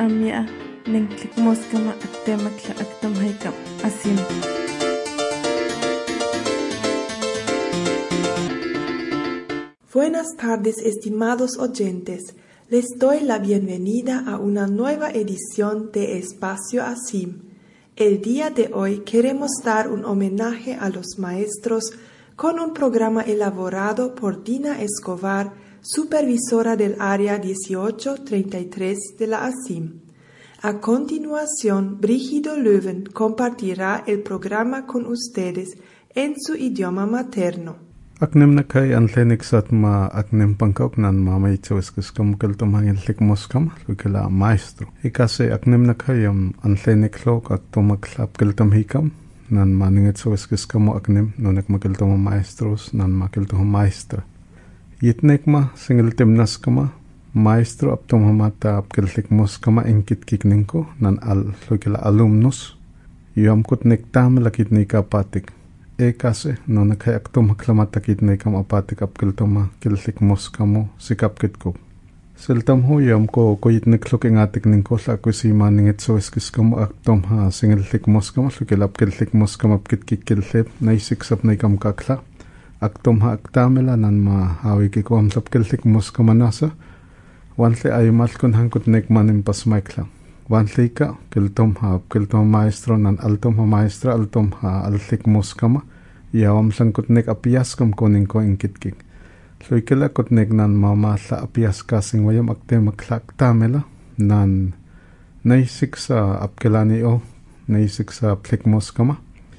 Amia, Nenglik Moskama, Aktemakla, Aktamhaikam, Asim. Buenas tardes, estimados oyentes. Les doy la bienvenida a una nueva edición de Espacio ASIM. El día de hoy queremos dar un homenaje a los maestros con un programa elaborado por Dina Escobar, supervisora del área 1833 de la ASIM. A continuación, Brígido Löwen compartirá el programa con ustedes en su idioma materno. Aknem na kay anlenik sat ma aknem pangkauk nan mama itaweskas kamukal tomangillik moskam lukela maestro. Ikase aknem na kay anlenik lok ak tomaklap keltam hikam nan maninget saweskas kamo aknem nonek makeltoma maestros nan makeltoma maestra. Yitnek ma singiltem naskama maestro aptoma mata apkellik moskama enkit kikninko nan al lukela alumnus. Yam kutnek tam lakit ni kapatik. Ekase no nakay aktom haklamatakit na ikam apatik apkeltoma killik moskamo sikapkitko. Seltam ho yam ko koyit neklok ingatik ningko sa akusi maninget so eskiskamo aktom ha singillik moskamo lukilap killik moskam apkitkik kilip na isiksap na ikam kakla. Aktom ha aktamela nan ma hawi kiko amsap killik moskama nasa. Wantle ay malkon hangkot nekmanin pasmaikla. Wantle ka kiltom ha kiltom maestro nan altom ha maestra altom ha allik moskama. Yawam sang kutnek apias kam koning ko ingkitkik. Loikela kutnek nan mama sa apias kasing wayam akte maklak tamela nan naisik sa apkelani o naisik sa plik moskama.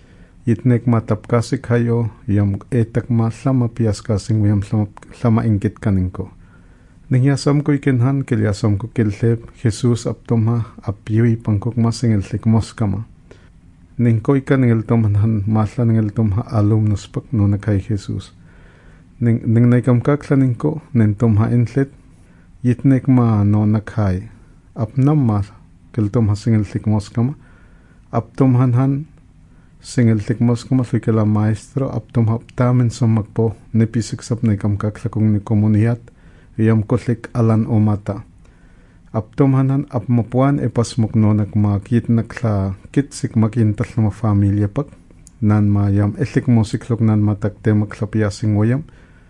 Yitnek matap kasik hayo yam etak ma sama apias kasing wayam sama ingkit kaningko. Ningyasam ko ikinhan kilyasam ko kilhep Jesus aptoma apyui pangkok masing iltik moskama. Ningko ikan ngeltom han masla ngeltom ha alumnus pak no nakay Jesus. Ning naikam kakla ningko nentom ha intlet yitnek ma no nakay. Apnam ma keltom ha singeltik moskama. Aptom han singeltik moskama fikela maestro aptom ha aptamen somagpo nepisiksap naikam kakla kong ni komuniyat yam kotlik alan o mata. Aptom hanan apmapuan epasmok no nakmakit nakla kitsik makintal na familia pak nan ma yam elik musiklok nan matakte maklapiyasing wayam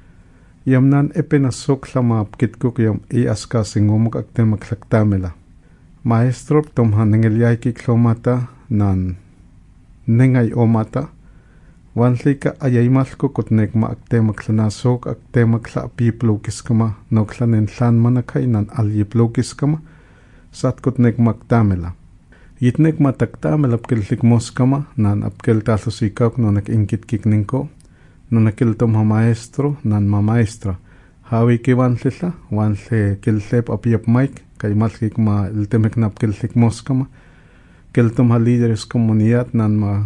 yam nan epenasok lama apkitkuk yam iaskasing umok akte maklaktamela maestro tom hanengelyay kiklomata nan nengay o mata wanlika ayaymalko kutnek ma akte maklanasok akte makla apiplokis kama noklanen tlan manakay nan alyiplokis kama sat kutnek maktamela. Yitnek mataktamela apkeltik moskama nan apkel talusikak no nakinkit ningko no nakiltom ha maestro nan ma maestra. Hawi ki wanlila wanle kiltep apiap maik kay malkik ma iltemek na apkeltik moskama kiltom ha lideres komuniyat nan ma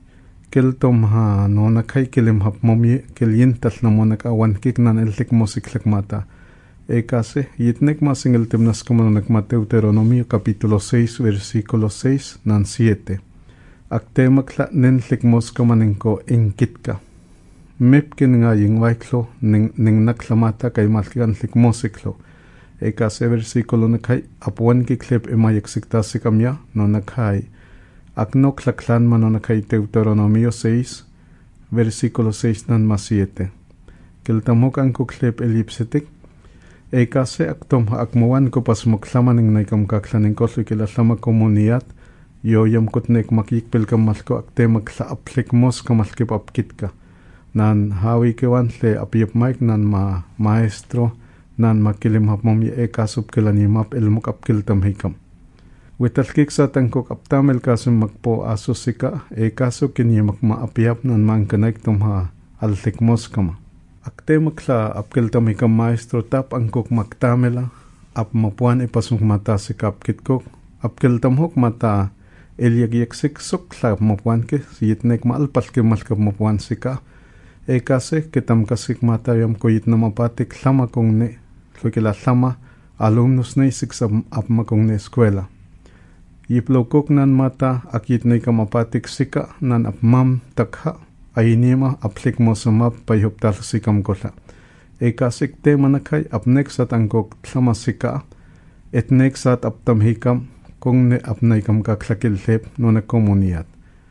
keltom ha no nakay kilim hap momye kilintal na mo nakawan kik nan iltik mosiklak mata. Ekase yitnek ma singiltim nas como no Deuteronomio capítulo 6 versículo 6 nan 7. Akte makla nenlik moskama ningko inkitka. Mepkin nga yung waiklo ning naklamata kay malkikan lik mosiklo. Ekase versículo nakay apuan kiklip imayaksikta si kamya no nakay. Akno klaklan man no nakay Deuteronomio 6, versículo 6 nan ma 7. Kiltamok ang kuklip elipsetik. Ekase aktom ha akmuan ko pasmok lamaning naikam kaklaning ko kila sama komuniyat. Yoyam kutnek makikpil kamalko akte makla aplik mos kamalkip apkitka. Nan hawi kewantle apiyap maik nan ma maestro nan makilim hapmom ye ekasup kilanimap ilmok apkiltam hikam. Witalkik sa tangkok aptamel kasum magpo asusika kaso kinyimak maapiyap nan maangkanaik tumha altik moskama. Akte makla apkiltam hikam maestro tap angkok maktamela ap mapuan ipasung mata sika apkitkok apkiltam hok mata elyagiyaksik sokla mapuan ke yitnek maalpal ke malkap mapuan sika kase kitam kasik mata yam koyit na mapatik lama kong ne kila lama alumnus na isik sa apma kong ne eskwela. Yiplokok nan mata akit na ikamapatik sika nan apmam takha aynima aplik mo sumap payhuptal sikam kola. Kasik te manakay apnek sa tangkok sama sika etnek sat aptam hikam kung ne apnay kam kaklakilhep no na komunidad.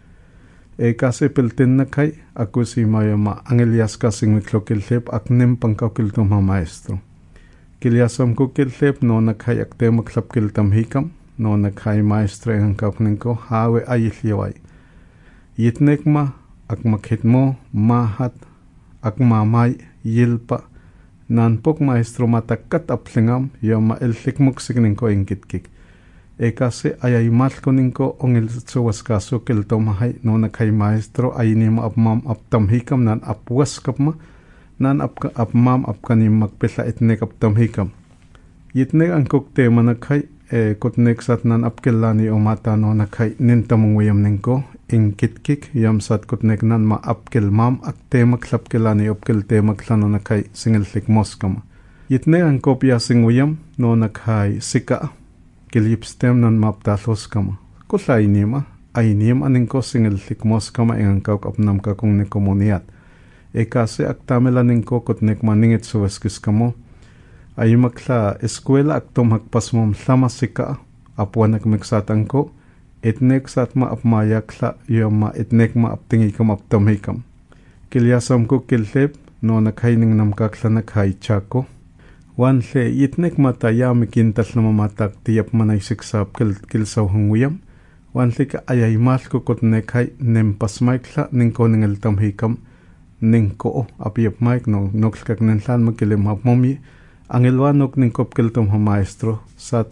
Kasi piltin na kay ako si mayama angelias kasing miklokilhep aknem pangkakiltom ha maestro. Kilyasam ko kilhep no na kay akte maklapkiltam hikam no na kay maestro ang kakning ko hawe ayiliyaway. Yitnek ma ak makhit mo mahat ak mamay yilpa nanpok maestro matakat aplingam yama elhik muksikning ko ingkitkik. Kasi ayay mal ko ningko ongil tsuwas kaso kiltomahay no na kay maestro ay nima apmam aptamhikam nan apwas kapma nan apmam apkanim magpila itnek aptamhikam. Yitnek ang kuktema na kay kutnek sat nan apkilani o mata no na kay nintamunguyam ningko ingkitkik yam sat kutnek nan ma apkilmam akte maklapkilani opkilte maklano na kay singilhik moskama. Yitnek ang kopya singuyam no na kay sika kilipstem nan maptalos kama. Kula inima, ay inima ningko singilhik mos kama ingang kaukapnam ka kung ni komunidad. Kasi aktamela ningko kutnek maningit suweskis kamo. Ay makla eskwela aktom hakpas mom lama sika, apuan nagmiksatan ko, etnek sat ma apmayakla yama etnek ma aptingikam aptamhikam. Kilyasam ko kilhep no nakaining namkakla nakhay chako. Wan le yitnek mata yami kintal na mamatak tiyap manay siksap kilsaw hunguyam. Wan le ka ayay mal ko kutnek hay nempas maikla ningko ningel tamhikam ningko o apiyap maik no nokskak ninlan magkilim hapmomi ang ilwanok ningkop kiltom ha maestro sat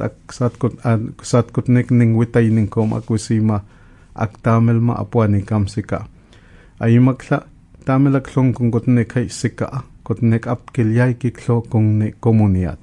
kutnek ning witay ningkom akusima aktamel ma apuani kam sika. Ay makla tamel aklong kung kutnek hay sika kutnek apkilyay kiklo kung ni komunidad.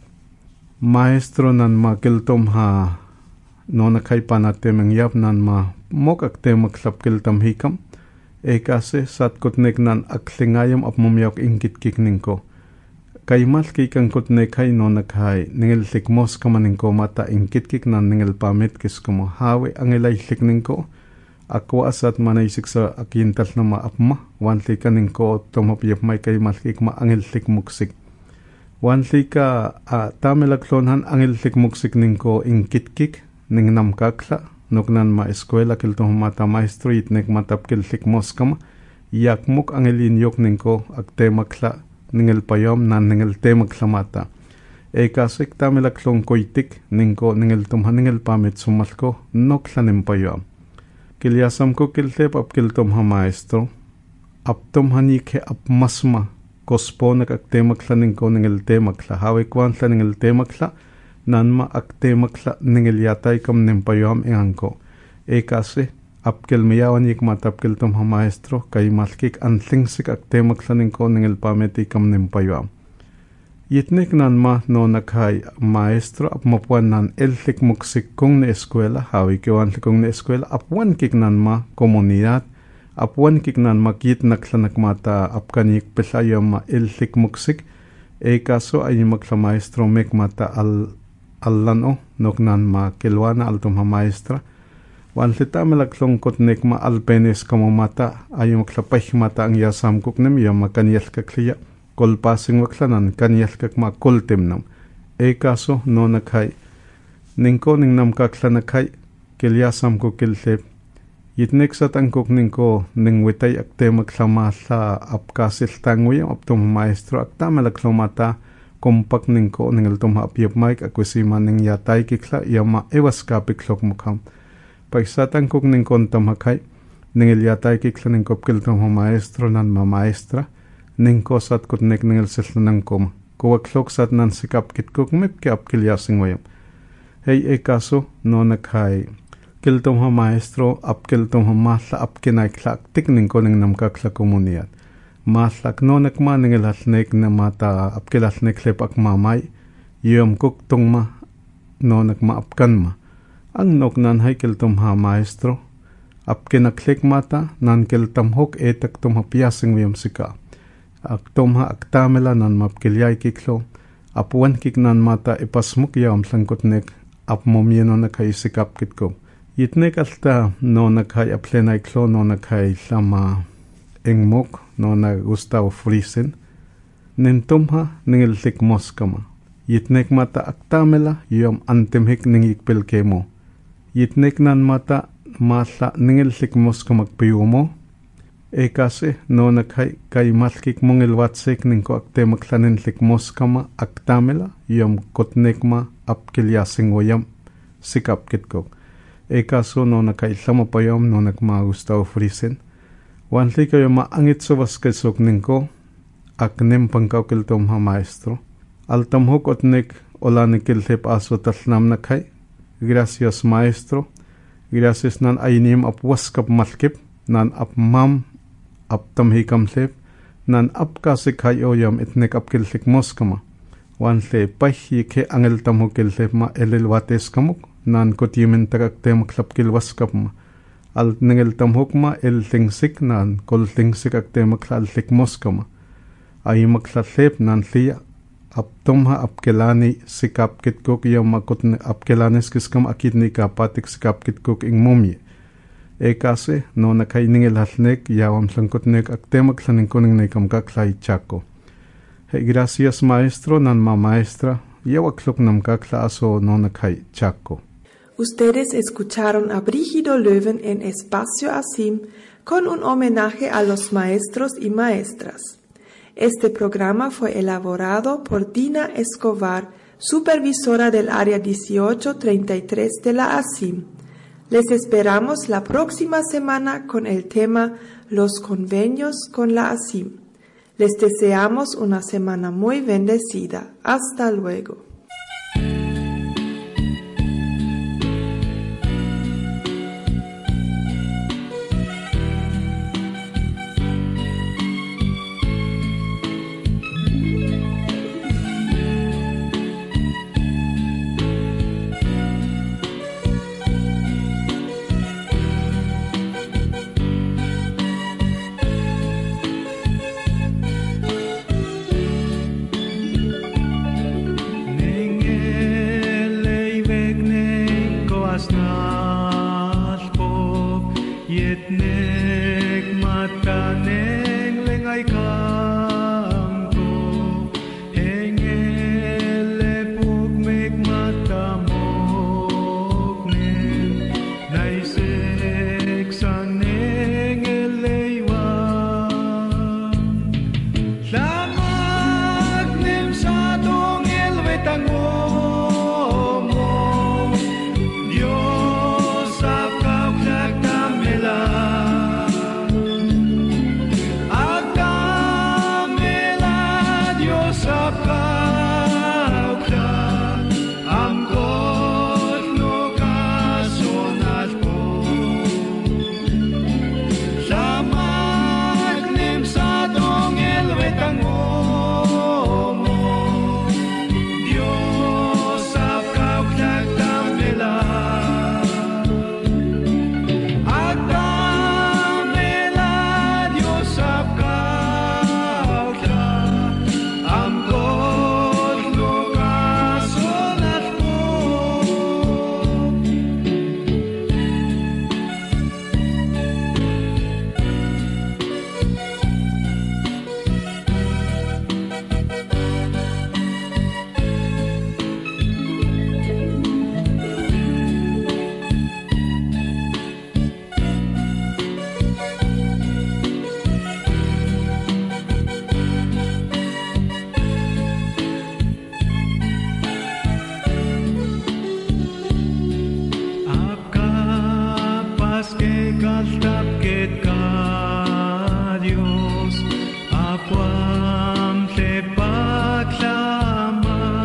Maestro nan makiltom ha no nakay panatemeng yap nan ma mok akte maklapkiltam hikam. Kasi sat kutnek nan aklingayam apmumyak ingkitkik ningko. Kay mal kikang kutnek hay no nakay ningil likmos kama ningko mata ingkitkik nan ningil pamit kis kamo hawe angilay lik ningko. Ako asat manaisik sa akintal na maapma, wanli ka ningko tumapiyap may kay malkik maangiltik muksik. Wanli ka tamilaklonhan angiltik muksik ningko ingkitkik, ning namkakla, nuknan ma eskwela kiltong mata maestro itnek matapkiltik moskama, yakmuk angilinyok ningko aktemakla ningil payom nan ningil temakla mata. Kasik tamilaklong koitik ningko ningil tumhan ningil pamit sumalko, nokla nimpayom. Kilyasam ko kiltep apkiltom ha maestro, aptom hanike apmasma, kospo nagaktemakla ningko ningil temakla, hawikwanla ningil temakla, nanma aktemakla ningil yatay kam nimpayam ingangko. Kasi apkilmiyawan yik matapkiltom ha maestro, kay malkik antlingsik aktemakla ningko ningil pameti kam nimpayam. Yitnek nan ma no nakhay maestro apmapuan nan elhik muksik kung na eskwela, hawi kiwan kung na eskwela, apuan kik nan ma komunidad, apuan kik nan makit naklanak mata apkanik pelayam ma elhik muksik, kaso ay makla maestro mek mata allano, nok nan ma kilwana altum ha maestra, wan lita malaklong kutnek ma alpenes kamo mata, ay makla pahik mata ang yasam kuknem yam makanyel kakliya, kolpasing waklanan kanyal kak ma kultim nam. Kaso no nakhay ningko ning nam kakla nakhay kilyasam ko kiltip. Yitnek sa tangkok ningko ning witay akte maklama sa apkasil tangwiyam aptum maestro akta malaklomata kompak ningko ningil tum hapyap maik akusima ning yatay kikla yama ewas kapiklok mukham. Pagsa tangkok ningko ntam hakay ningil yatay kikla ningkop kiltum maestro nan ma maestra ningko sat kutnek ningil silnang koma. Kuwaklok sat nan sikap kitkok mipke apkilyasing wayam. Kaso no nakhay kiltom ha maestro apkiltom ha mahla apkinaykla aktik ningko ning namkakla komunidad. Mahlak no nakma ningil halnek na mata apkilalnek lep akmamay yom kuktong ma no nakma apkan ma. Ang noknan hay kiltom ha maestro apkinaklik mata nan kiltam hok etak tom ha piyasing wayam sika. Aktom ha aktamela nan mapkilyay kiklo, apuan kik nan mata ipasmuk yam sangkotnek apmomyeno nakaisikap kitko. Yitnek alta no nakhay aplenay klo no nakhay lama engmok no na Gustavo Friesen, nintom ha ningiltik moskama. Yitnek mata aktamela yam antimhik ningikpil kemo. Yitnek nan mata mala ningillik moskamak piyumo. Ekase no nakay kay malkik mong ilwatsek ninko aktemaklanenlik moskama aktamela yam kotnekma apkilyasing oyam sikapkitkok. Ekaso no nakay lamapayam no nakmagusta ofrisen. Wanli kayo maangit sa waskesok ninko aknem pangkawkiltom ha maestro. Altamhok otnek olanikilhep aso talnam nakay. Gracias maestro. Gracias nan aynim apwaskap malkip nan apmam aptamhikamlep nan apkasikhay oyam itnek apkilhik moskama. Wanle pahyi ke angel tamhokilhep ma elilwates kamuk nan kotyimin takaktemakklapkilwaskap ma. Al ningel tamhokma el tingsik nan kol tingsik aktemaklallik moskama. Ay maklalep nan liya aptomha apkelani sikapkitkok yam makotne apkelanes kiskam akidni kapatik sikapkitkok ing momye. Ekase no nakay ningel halnek yawam langkotnek aktemakklaning kuning nekam kaklay chako. Gracias maestro nan ma maestra yawaklok nam kakla aso no nakay chako. Ustedes escucharon a Brígido Löwen en Espacio Asim con un homenaje a los maestros y maestras. Este programa fue elaborado por Dina Escobar, supervisora del área 1833 de la Asim. Les esperamos la próxima semana con el tema Los convenios con la Asim. Les deseamos una semana muy bendecida. Hasta luego.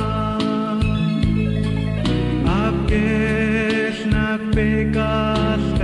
Pecar